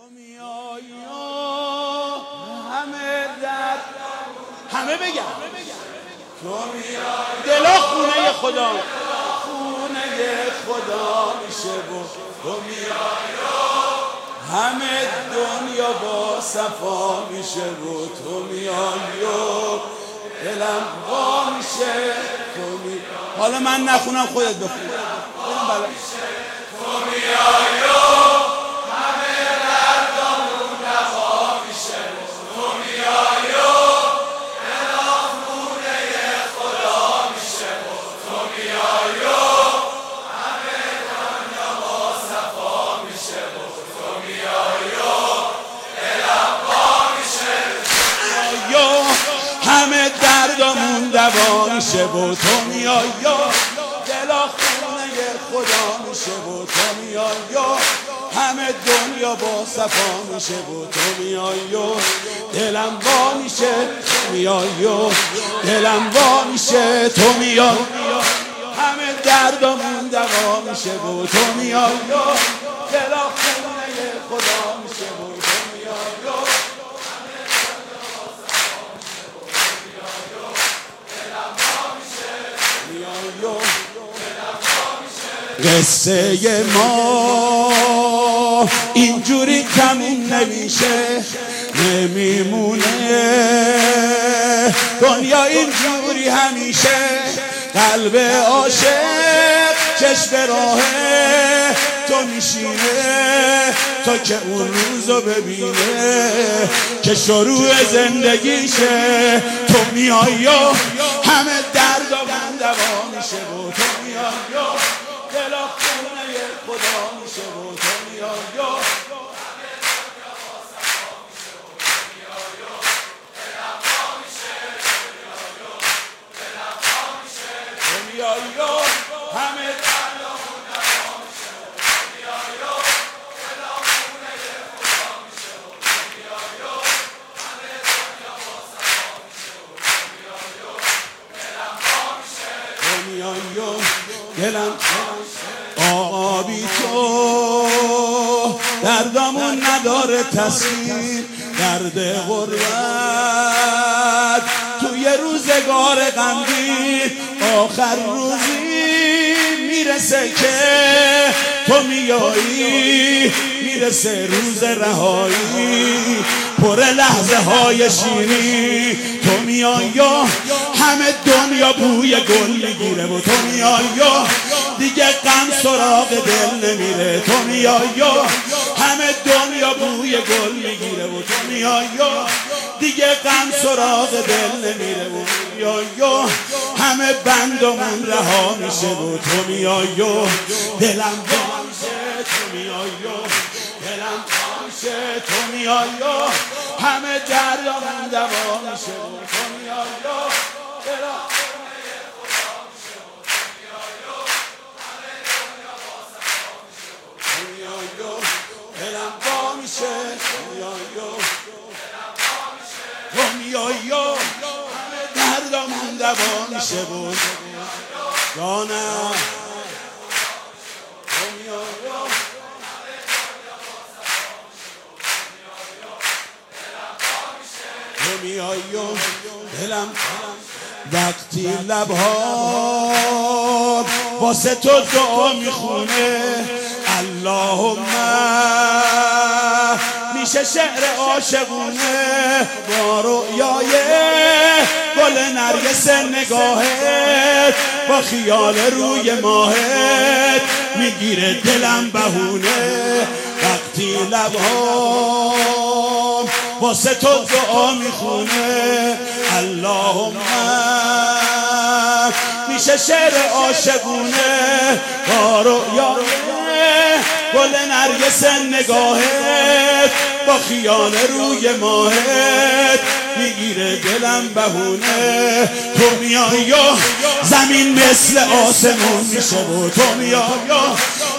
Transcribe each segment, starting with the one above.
میای همه درد همه بگم تو میای دلا خونه خدا میشه و تو میای همه دنیا با صفا میشه و تو میای و دلم وا میشه تو میای. حالا من نخونم خودت بخون. تو میای همه دردامون دوا میشه تو میای دلم خونه خدا میشه تو میای همه دنیا با صفا میشه تو میای دلم وا میشه همه دردامون دوا میشه و تو میای دلا خونه خدا میشه و تو میای همه دنیا با صفا میشه و تو میای دلم وا میشه تو میای دلم وا میشه تو میای همه دردامون دوا میشه و تو میای دلا خونه خدا میشه و تو میای قصه ما اینجوری تموم نمیشه نمیمونه دنیا اینجوری همیشه قلب عاشق چشم راه تو میشینه تا که اون روزو ببینه که شروع زندگیشه تو میای همه دردامون دوا میشه و تو میای دلا خونه خدا میشه و تو میای همه دلم آقا بی تو دردامون نداره تصویر درد غربت توی روزگار غمگین آخر روزی میرسه که تو میایی میرسه روز رهایی پر لحظه های شیرین تو میای همه دنیا بوی گل میگیره و تو میای دیگه غم سراغ دل نمیره تو میای همه دنیا بوی گل میگیره و تو میای دیگه غم سراغ دل نمیره و میای همه بندمون رها میشه و تو میای دلم وا میشه تو میای دلم وا میشه تو میای همه دردامون دوا میشه و تو میای دلم وا میشه تو میای همه دردامون دوا میشه و جانم تو میای دلم وقتی لبها واسه تو دعا میخونه اللهم میشه شعر عاشقونه با رؤیای گل نرگس نگاهت با خیال روی ماهت میگیره دلم بهونه وقتی لبها واسه تو دعا میخونه اللهم میشه شعر عاشقونه با رؤیای گل نرگس نگاهت با خیال روی ماهت میگیره دلم بهونه تو میای زمین مثل آسمون میشه و تو میای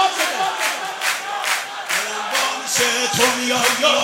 تو میای یا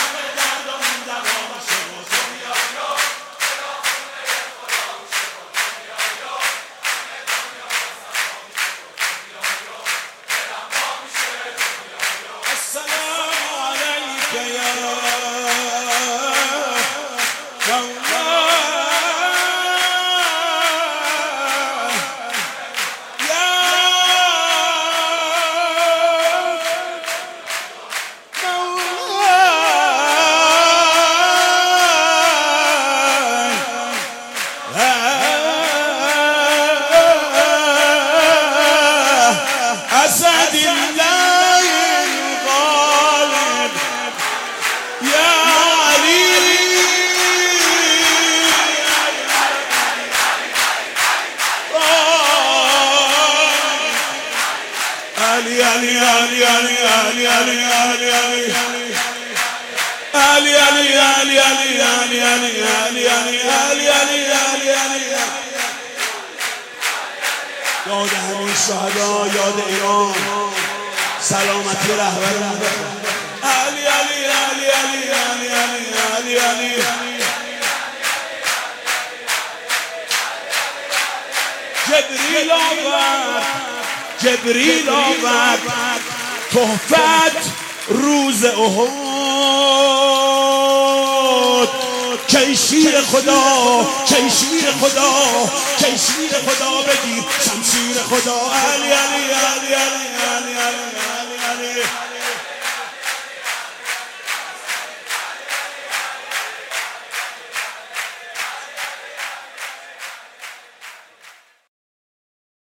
أسد الله الغالب يا علي علي علي علي علي علي علي علي علي علي علي علي علي یاد همین شهدا، یاد ایران، سلامتی رهبران علی علی علی علی علی علی علی علی جبریل آورد تحفت روز احد کی شیر خدا بگیر شمشیر خدا علی علی علی علی علی علی